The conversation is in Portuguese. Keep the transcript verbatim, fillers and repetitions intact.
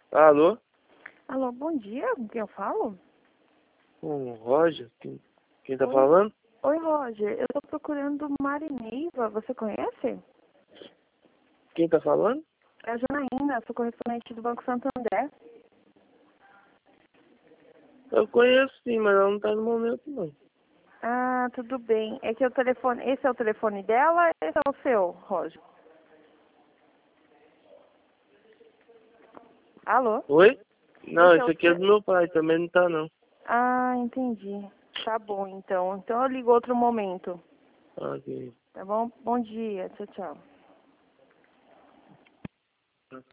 Alô? Alô, bom dia, com quem eu falo? Com o Roger? Quem, quem tá Oi. falando? Oi, Roger, eu tô procurando Marineiva, você conhece? Quem tá falando? É a Janaína, sou correspondente do Banco Santander. Eu conheço sim, mas ela não tá no momento não. Ah, tudo bem. É que o telefone, esse é o telefone dela, esse é o seu, Roger? Alô? Oi? Não, Esse é esse o aqui é seu? do meu pai, também não tá não. Ah, entendi. Tá bom, então. Então eu ligo outro momento. Ok. Tá bom? Bom dia, tchau, tchau.